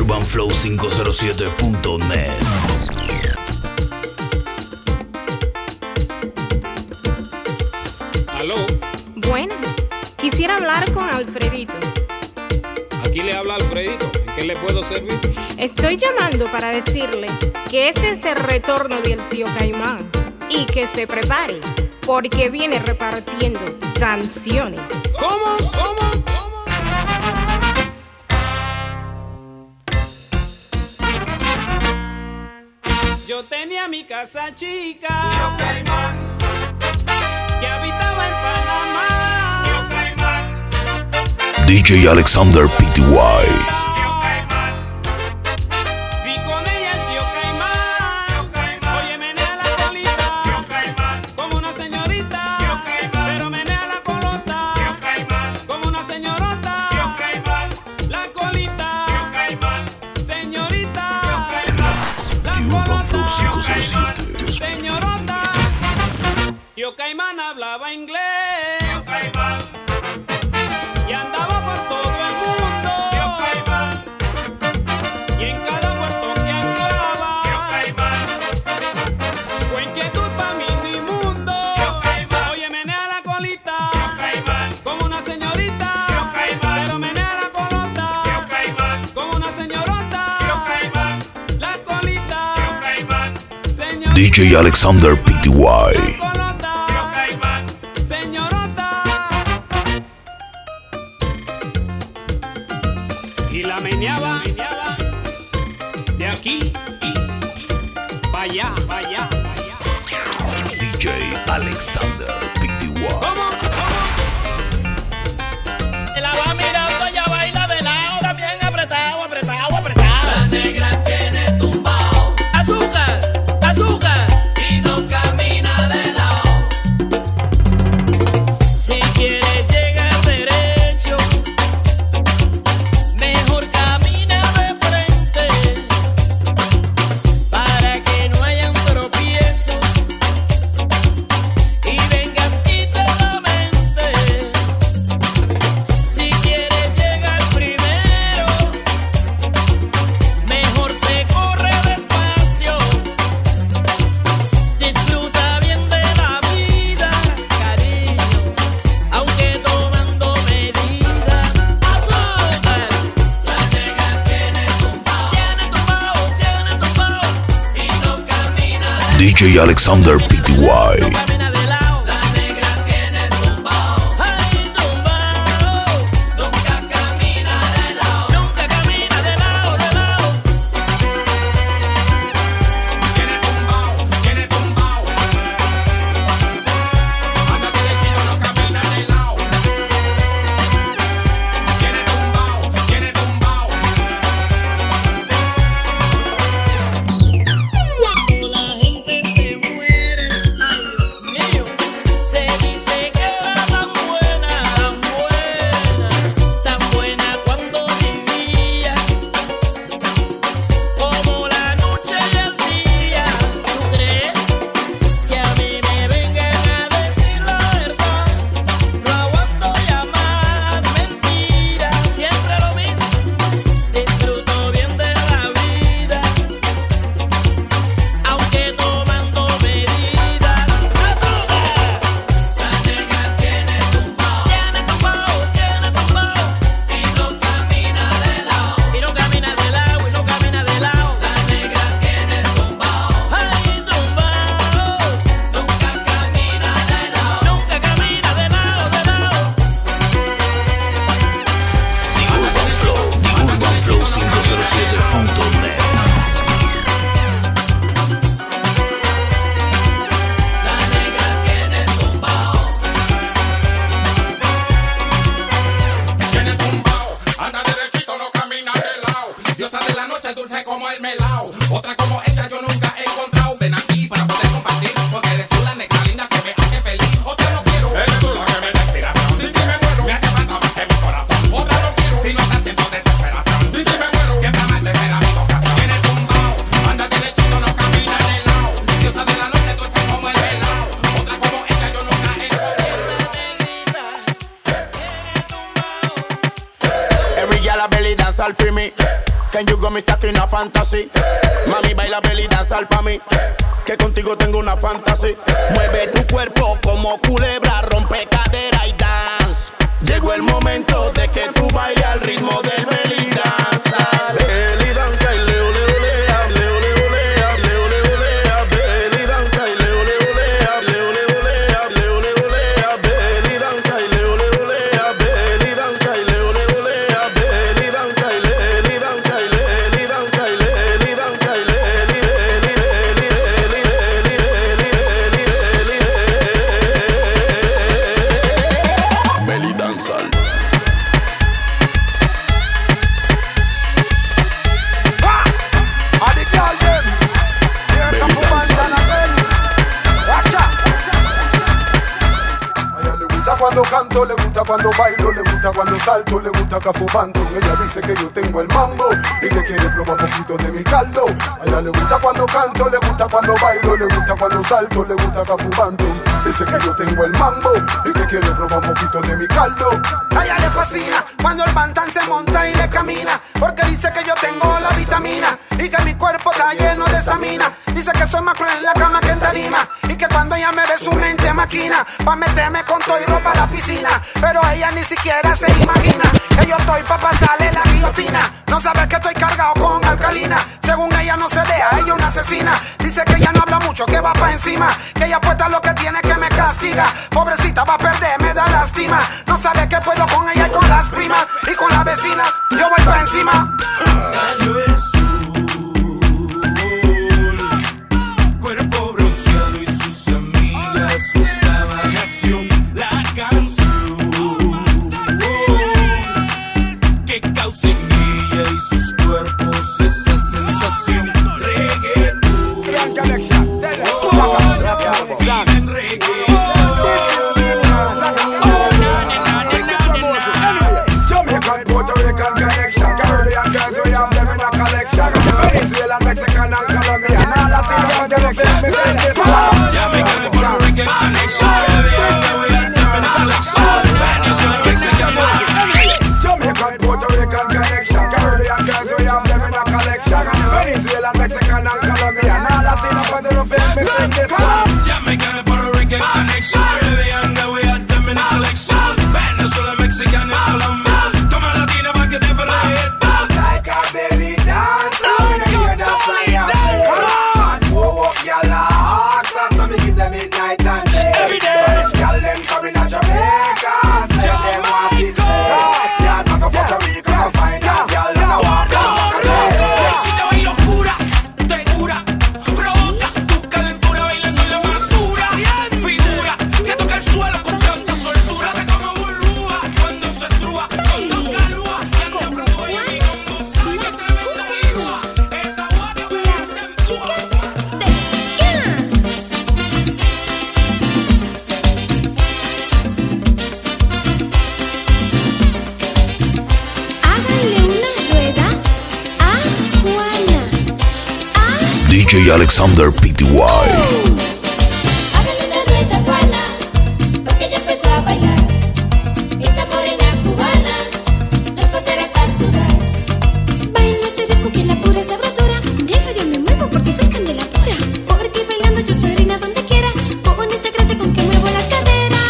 urbanflow507.net. Aló. Bueno, quisiera hablar con Alfredito. Aquí le habla Alfredito. ¿En qué le puedo servir? Estoy llamando para decirle que este es el retorno del tío Caimán y que se prepare porque viene repartiendo sanciones. ¿Cómo? Yo tenía mi casa chica, Tío Caimán, que habitaba en Panamá. Tío Caimán, DJ Alexander Pty. Tío Caimán, Vi con ella el tío Caimán. Tío Caimán, Oye, menea la colita, Tío Caimán, como una señorita. Tío Caimán, Pero menea la colota, Tío Caimán, como una señorota. Tío Caimán, La colita, Tío Caimán, señorita. La The Urban colota, Flow 507. señorota. Tío Caimán hablaba inglés Tío Caimán, y andaba por todo el mundo. Tío Caimán, Y en cada puerto que Tío anclaba Caimán, fue inquietud para mí ni mundo. Tío Caimán, Oye, menea la colita, Tío Caimán, como una señorita. Tío Caimán, Pero menea la colota, Tío Caimán, como una señorota. Tío Caimán, La colita, Tío Caimán, señorita. DJ Alexander Pty. La colota, Tío Caimán, señorota. Y la meneaba de aquí para allá. DJ Alexander Pty. ¿Cómo? La va mirando, ella baila de lado, también apretado. La negra tiene tumbao azúcar, y no camina de lado. Si quieres llegar derecho, mejor camina de frente, para que no hayan tropiezos y vengas y te lamentes. Si quieres llegar primero, mejor se corre despacio. Disfruta bien de la vida, cariño, aunque tomando medidas. Azúcar, la negra tiene tumbao, y no camina de DJ Alexander Pty. camina de lado. La negra tiene tumbao, ay, tumbao. Nunca camina de lado. tiene tumbao, tiene tumbao. Anda derechito, no camina de lado. Tiene tumbao, tiene tumbao. Cuando la gente se muere, ay Dios mío, se dice que era tan buena cuando vivía, como la noche y el día. ¿Tú crees que a mí me vengan a decir la verdad? No aguanto ya más mentiras, siempre lo mismo. Disfruto bien de la vida, aunque tomando medidas. Azúcar, la negra tiene tumbao, y no camina de lado. La negra tiene tumbao, ay, tumbao. Nunca camina de lado. The urbanflow507.net. La negra tiene tumbao. Tiene tumbao, anda derechito, no camina de lado. Diosa de la noche, dulce como el melao. Otra como ella yo nunca he encontrado. Ven aquí para poder compartir, porque eres tú la negra linda que me hace feliz. Otra no quiero, eres tú la que me da inspiración. Sin ti me muero, me hace falta más que mi corazón. Otra no quiero, si no estás siento desesperación. Sin ti me muero, siempre amarte será mi vocación. Tiene tumbao, anda derechito, no camina de lado. Diosa de la noche, dulce como el melao. Otra como ella yo nunca he encontrado. Every girl a belly dance all for me. Can you go me stuck in a fantasy? Mami, baila belly danzar pa' mí, que contigo tengo una fantasy. Mueve tu cuerpo como culebra, rompe cadera y dance. Llegó el momento de que tú bailes al ritmo del belly danza. Belly danza y leo, leo, lea, leo, leo, lea, leo, leo, lea. Belly danza y leo, leo, lea, leo, leo, lea, leo, leo, lea. Belly danza y leo, leo, lea, belly danza y leo, leo, lea. Belly danza y leli danza y leli danza y leli danza y leli leli leli leli leli leli belly danza. Cuando canto, le gusta cuando bailo, le gusta cuando salto, le gusta cafumando. Ella dice que yo tengo el mambo y que quiere probar poquito de mi caldo. A ella le gusta cuando canto, le gusta cuando bailo, le gusta cuando salto, le gusta cafumando. Dice que yo tengo el mambo y que quiere probar poquito de mi caldo. A ella le fascina cuando el bandán se monta y le camina, porque dice que yo tengo la vitamina y que mi cuerpo está lleno de estamina. Dice que soy más cruel en la cama que en tarima y que cuando ella me ve su mente maquina pa' meterme con todo y ropa a la piscina. Pero ella ni siquiera se imagina que yo estoy pa' pasarle la guillotina. No sabe que estoy cargado con alcalina. Según ella no se deja, ella una asesina. Dice que ella no habla mucho, que va pa' encima, que ella apuesta lo que tiene, que me castiga. Pobrecita va a perder, me da lástima. No sabe que puedo con ella y con las primas y con la vecina. Yo voy pa' encima. Salió el sol, cuerpo bronceado y sus amigas buscaban acción. La canción que causa en ella y sus cuerpos esa sensación. Reggaetón, viven reggaetón. Jamaican, Puerto Rican connection, Caribbean girls we have them in a collection. Venezuelan, Mexican and Colombian, all Latino connection. Me sing this song. Jamaican, Puerto Rican connection, Caribbean we have them in a collection. Venezuelan, Mexican and Jamaican, Puerto Rican connection, Caribbean girls we have them in a collection. Venezuelan, Mexican and Colombian, all Latino connection. Me sing this song. Jamaican, Puerto Rican connection, Caribbean we have them in a collection. Venezuela, Mexican and Colombian. Like a belly dancer, we don't hear that fire. Come on, move up your legs, so me give them midnight and day. Every day. British girl them coming to Jamaica, say them want this place. Yeah, back up Puerto Rico, go find a girl and I want them. Si te bailo oscuras, te cura, provocas tu calentura bailando en la basura. Figura que toca el suelo con tanta soltura, te como burbuja cuando se estrúa, con dos calúas y anda flujo y a mí como sabe que tremenda virúa. Esa agua que me hace Chicas de Gana. Háganle una rueda a Juana. DJ Alexander Pty. Háganle una rueda a Juana, porque ella empezó a bailar. Esa morena cubana nos va a hacer hasta sudar. Baila este ritmo que es la pura sabrosura. Diario yo me muevo porque esto es candela pura. Porque bailando yo soy reina donde quiera. Con esta gracia con que muevo las caderas.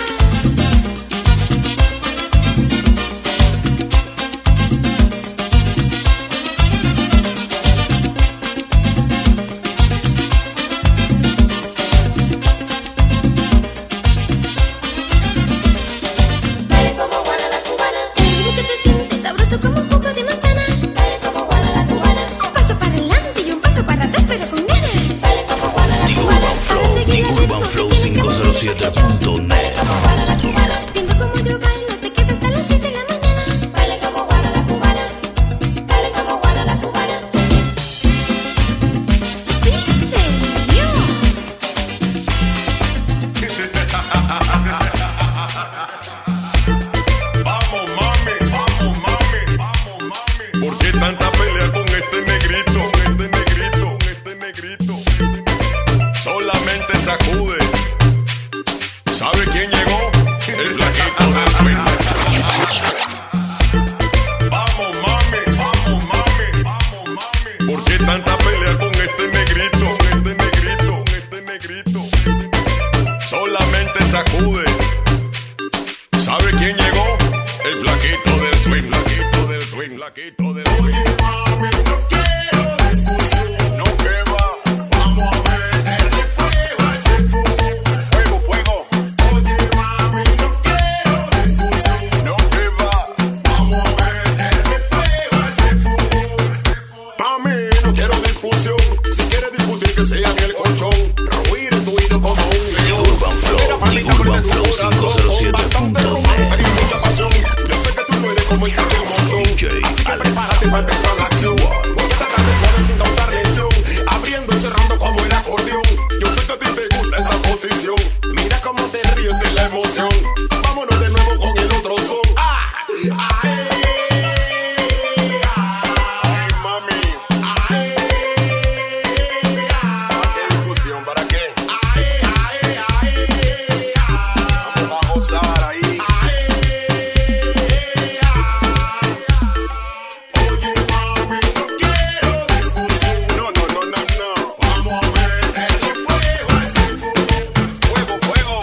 Baila como Juana la cubana. El ritmo que se siente sabroso como un jugo de manzana. Baila como Juana la cubana. Un paso para adelante y un paso para atrás, pero con ganas. Baila como Juana la cubana. Para seguir el ritmo te tienes que mover igual que yo. Baila como Juana la cubana. Viendo como yo bailo, te quedo hasta las 6 de la mañana. Baila como Juana la cubana. Baila como Juana la cubana. Sí, señor. Vamos mami, vamos mami, vamos mami. ¿Por qué tanta pelea con este negrito? Con este negrito, con este negrito. Solamente sacude. ¿Sabe solamente sacude. ¿Sabe quién llegó? El flaquito del swing, flaquito del swing, flaquito del swing. Oye, mami, no quiero discusión. No, que va, vamos a meterle fuego a ese fuego. Fuego, fuego. Oye, mami, no quiero discusión. No, que va, vamos a meterle fuego a ese fuego. Mami, no quiero discusión. Si quieres discutir, que sea en el colchón. Ruir en tu oído como un león. Urban Flow 507.net. Hay mucha pasión. Yo sé que tú no eres como el que te montó. DJ Así que prepárate para empezar la acción. Voy a tratar de suave sin causar lesión. Abriendo y cerrando como el acordeón. Yo sé que a ti te gusta esa posición. Mira cómo te ríes de la emoción. Vámonos de nuevo con el otro son. ¡Ah! ¡Ay! ¡Ay, mami! ¡Ay! ¿Para qué discusión? ¿Para qué? ¡Ay, ay, ay! Vamos a gozar ahí. Oye, mami, no quiero discusión. No, no, no, no, no. Vamos a meterle fuego a ese fuego. Fuego, fuego.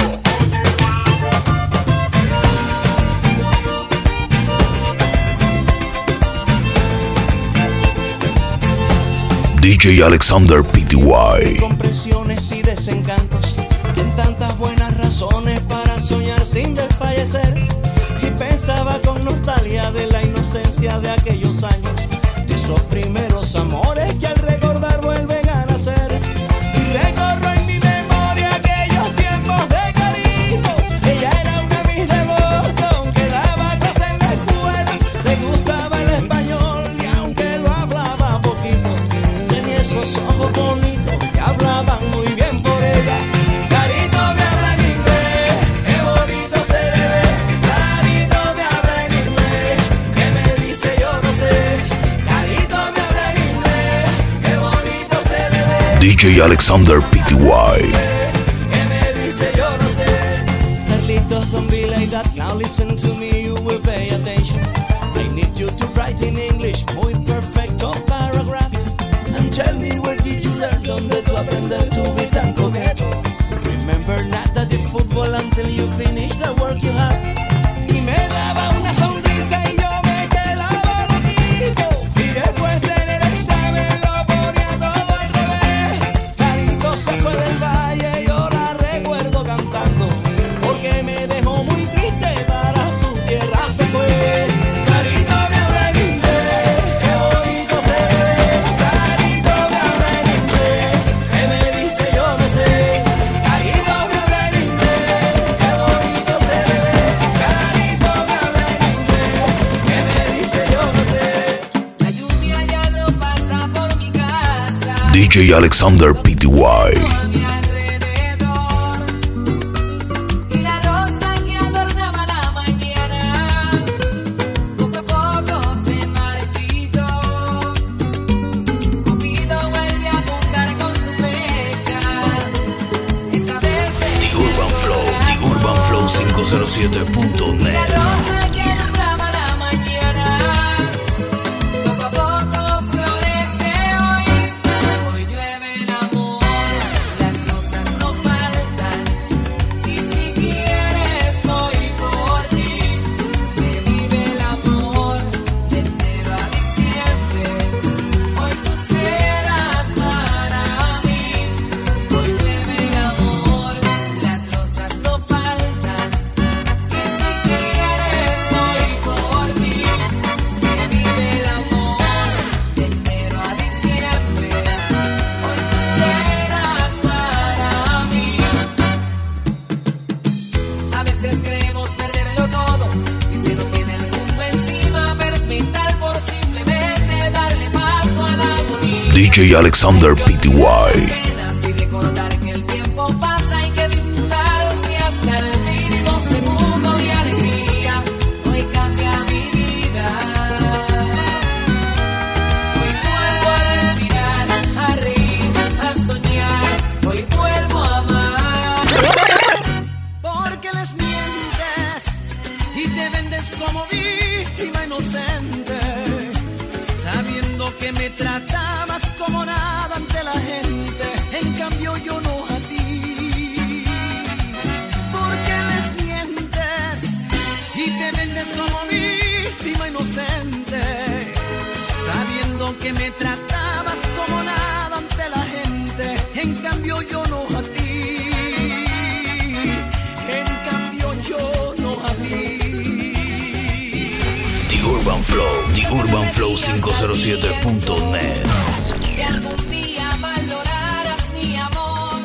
DJ Alexander Pty. Compresiones y desencantos, en tantas buenas razones para soñar sin desfallecer. Y pensaba con nostalgia de la inocencia de aquellos años, de esos primeros amores que al recordar vuelven a nacer. Y recorro en mi memoria aquellos tiempos de cariño. Ella era una mis devotos, aunque daba clase en la escuela. Le gustaba el español y aunque lo hablaba poquito, tenía esos ojos bonitos que hablaban muy bien por ella. Carito me habla en inglés, qué bonito se le ve. Carito me habla en inglés, que me dice yo no sé. Carito me habla en inglés, qué bonito se le ve. DJ Alexander Pty. Que me dice yo no sé. Carlitos, don't be like that. Now listen to me, you will pay attention. I need you to write in English, muy perfecto paragraph. And tell me where did you learn, donde tú aprender to be tan coqueto. Remember nada de fútbol until you finish the work you have. Y me daba una sonrisa y yo me quedaba loquito. Y después en el examen lo ponía todo al revés. Carito se fue del valle, yo la recuerdo cantando, porque me dejó muy triste, para su tierra se fue. Carito me habla en inglés, qué bonito se ve. Carito me habla en inglés, que me dice yo no sé. Carito me habla en inglés, qué bonito se ve. Carito me habla en inglés, que me dice yo no sé. La lluvia ya no pasa por mi casa. DJ Alexander Pty. A mi alrededor, y la rosa que adornaba la mañana poco a poco se marchitó. Cupido vuelve a apuntar con su flecha. Esta vez The Urban Flow 507.net. la rosa que adornaba la mañana poco a poco florece hoy. Hoy llueve el amor, las rosas no faltan. Y si quieres voy por ti, que vive el amor de enero a diciembre. Hoy tú serás para mí. Hoy llueve el amor, las rosas no faltan. Que si quieres voy por ti, que vive el amor de enero a diciembre. Hoy tú serás para mí. A veces queremos perderlo todo y se nos viene el mundo encima, pero es mental por simplemente darle paso a la agonía. DJ Alexander Pty. Penas y recordar que el tiempo pasa y que disfrutar si hasta el mínimo segundo de alegría. Hoy cambia mi vida. Hoy vuelvo a respirar, a reír, a soñar. Hoy vuelvo a amar. Porque les mientes y te vendes como víctima inocente, sabiendo que me tratabas como nada ante la gente. En cambio yo no a ti. que me tratabas como nada ante la gente, en cambio yo no a ti. En cambio yo no a ti. The Urban Flow, TheUrbanFlow507.net. Que algún día valoraras mi amor.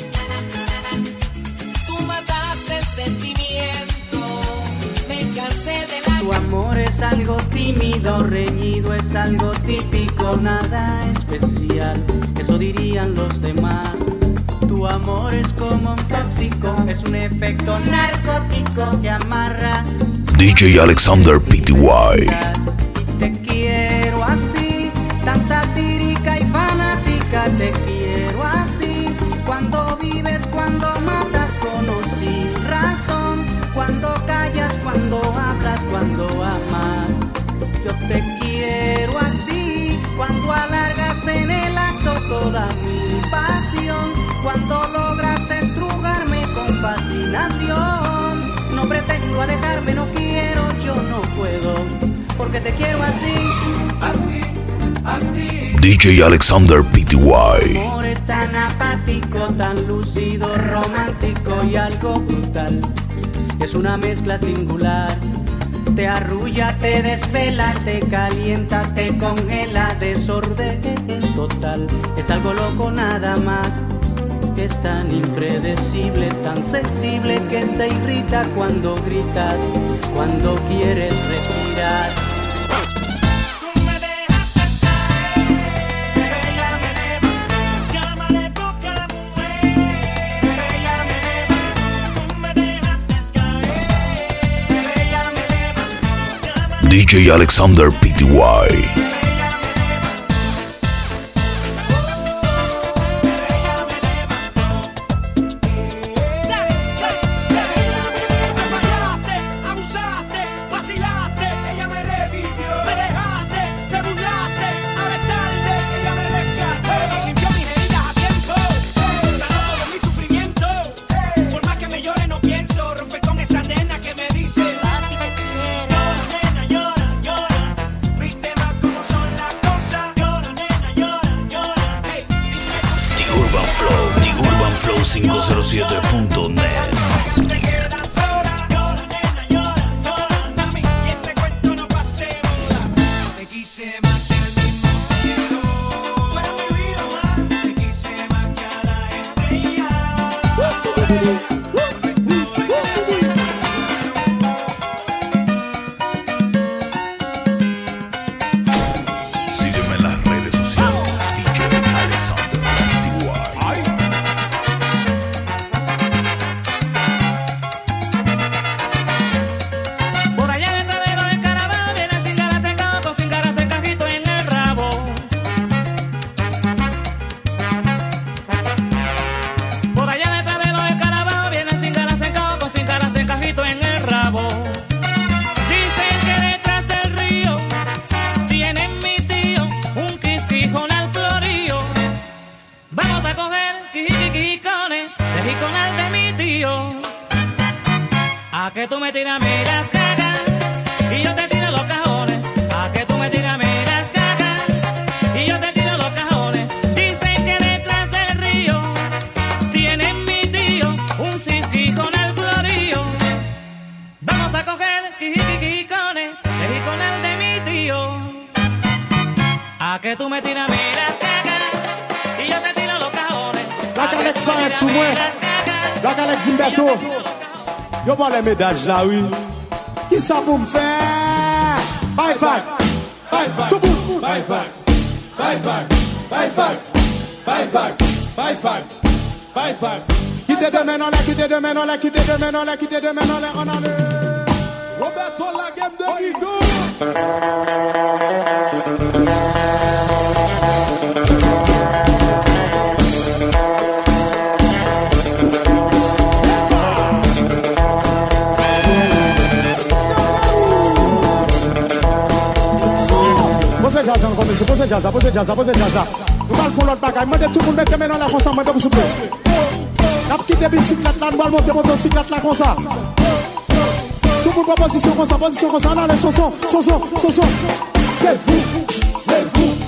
Tú mataste el sentimiento. Me cansé de la. Tu amor es algo tímido, reñido, es algo típico, nada especial. Eso dirían los demás. Tu amor es como un tóxico, es un efecto narcótico que amarra. DJ Alexander Pty. Te quiero así, tan satírica y fanática. Te quiero así, cuando vives, cuando matas con o sin razón, cuando callas, cuando hablas, cuando amas. Yo te quiero así, cuando alargas en el acto toda mi pasión, cuando logras estrugarme con fascinación. No pretendo alejarme, no quiero, yo no puedo, porque te quiero así, así, así. DJ Alexander Pty. Tu amor es tan apático, tan lúcido, romántico y algo brutal. Es una mezcla singular. Te arrulla, te desvela, te calienta, te congela, desorden total. Es algo loco nada más. Es tan impredecible, tan sensible que se irrita cuando gritas, cuando quieres respirar. DJ Alexander Pty. TheUrbanFlow507.net. Sígueme en las redes sociales, DJ Alexander Pty. Por allá detrás de los escarabajos viene sin ganas el coco, sin ganas el cajito en el rabo. Por allá detrás de los escarabajos viene sin ganas el coco, sin ganas el cajito en el rabo. Dicen que detrás del río tiene mi tío un quisquijonal florío. Vamos a coger quijicones de jiconal de mi tío. A que tú me tiras a mí las cagas y yo te tiro los cajones. A que tú me tiras a mí las cagas y yo te tiro los cajones. Dicen que detrás del río tiene mi tío un cisquijonal florío. Vamos a coger quijicones de jiconal de mi tío. A que tú me tiras a mí las cagas y yo te tiro los cajones. Like Alex Barrett sous moi, like Alex Zimberto. Yo vois les médages là, oui. Qui ça pour me faire? Bye bye, bye bye, tout le monde. Bye bye, bye bye, bye bye, bye bye, bye bye, bye bye. Quittez demain, on l'a quitté demain, on l'a quitté demain, on l'a quitté demain, on l'a Roberto la game de Rigo. Posez jazz, on commence, posez jazz. Nous allons faire l'autre bagaille. Moi, tout le monde mette maintenant la comme ça, moi, vous soufflez. La petite bicyclette là, nous allons monter motocyclette là comme ça. Tout le monde va position comme ça, on a les chansons. C'est vous,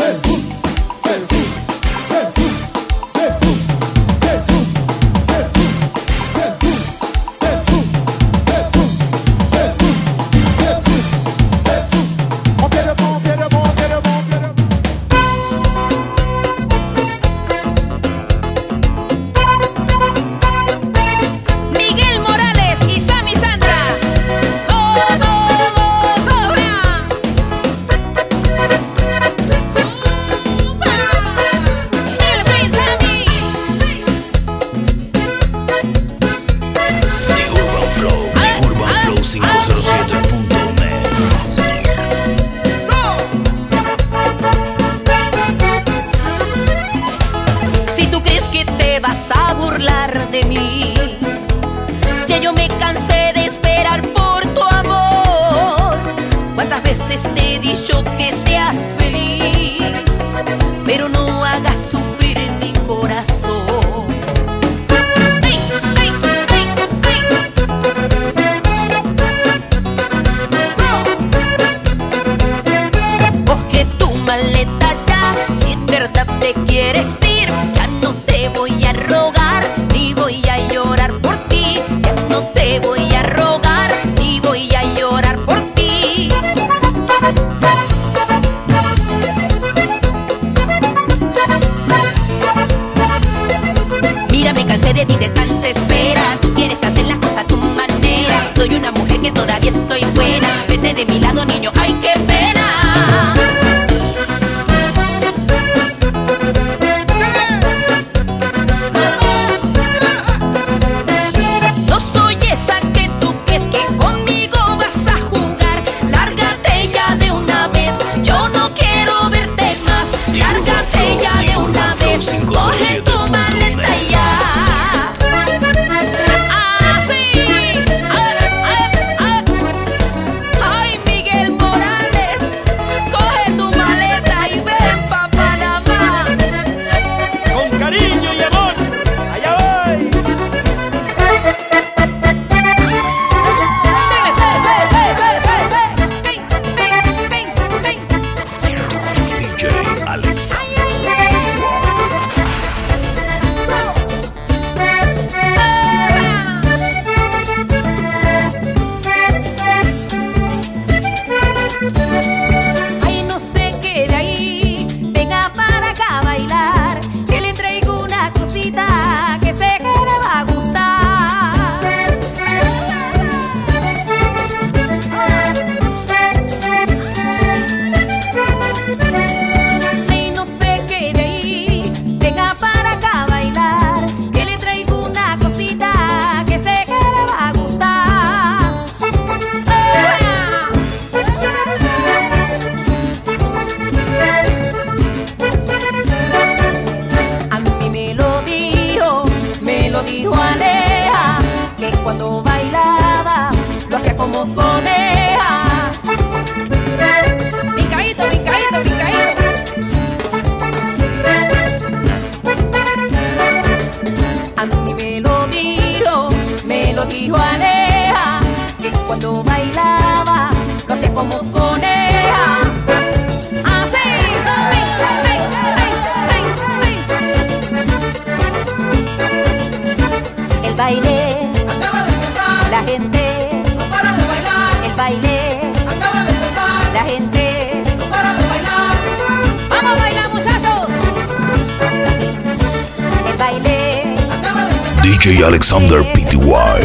DJ Alexander Pty.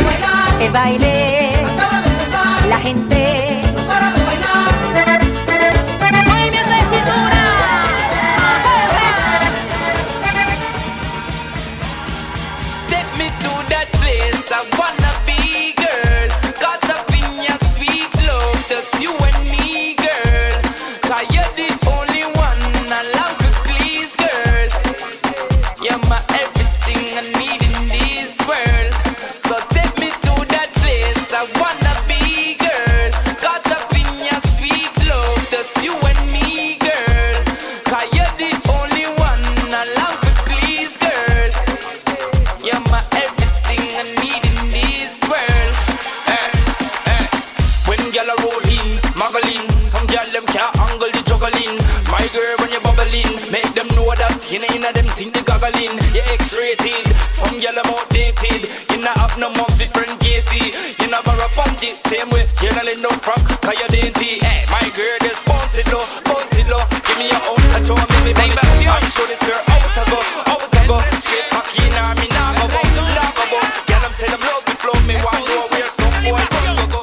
El baile, la gente, movimiento de cintura. Take me to that place I wanna be, girl. Caught up in your sweet love, just you and me, girl. 'Cause you're the only one I love to please, girl. You're my everything I need in this world. So take me to that place I wanna be, girl. Caught up in your sweet love, just you and me, girl. 'Cause you're the only one I love to please, girl. You're my everything I need in this world. When y'all are rolling, muggling, some y'all them can't angle the juggling. My girl, when you bubble bubbling. Make them know that you know them think they goggling. You X-rated, some girl I'm outdated. You not have no more different gaiety. You not borrow panty, same way. You not let no crack, cause you're dainty. Hey, my girl, just bounce it low, bounce it low. Give me your own touch, oh, make me bang it. I'm sure this girl out to go, out to go. Straight cocky, nah, me nah go go, nah go go. Yeah, them say them love the flow, me want to know where some boy go go.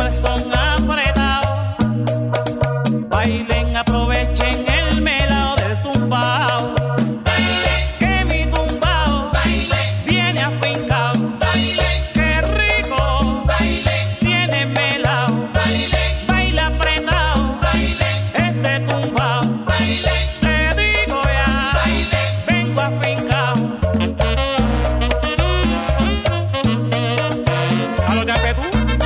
corazón apretado. Bailen, aprovechen el melao del tumbao. Que mi tumbao viene afincao. Qué rico tiene melao. Baila apretado este tumbao. Te digo ya, vengo afincao. A los yapetú.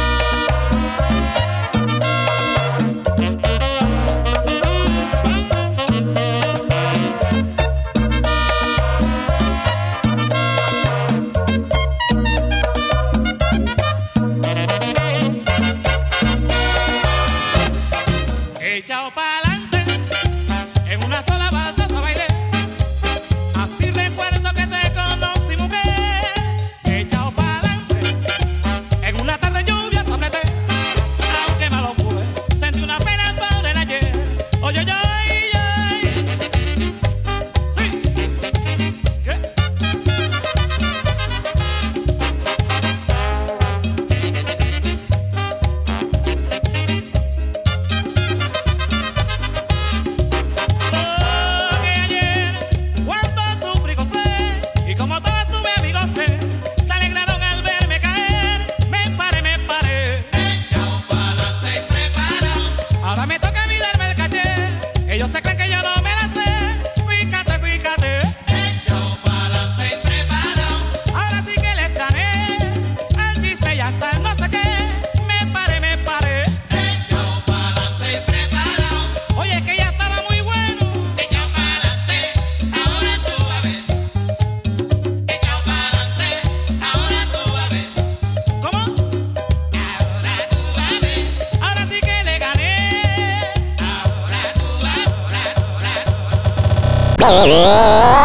Echao pa'lante, en una sola baldosa bailé. Así recuerdo que te conocí, mujer. Echao pa'lante, en una tarde lluvia sopleté. Aunque no lo pude, sentí una pena por el ayer. Oye, oye, oye. Sí. ¿Qué? Cuando sufrí José y como todos tuve amigos que se alegraron al verme caer, me paré. Echao pa'lante y preparado. Ahora me toca a mí darme el caché. Ellos se creen que yo no me la sé. Fíjate. Echao pa'lante y preparado. Ahora sí que les gané. El chisme ya está, no sé qué. Me paré. Echao pa'lante y preparado. Oye, que ya estaba muy bueno. Echao pa'lante, ahora tú vas a ver. Echao pa'lante, ahora tú vas a ver. ¿Cómo? Ahora tú vas a ver. Ahora sí que le gané. Ahora tú vas a ver.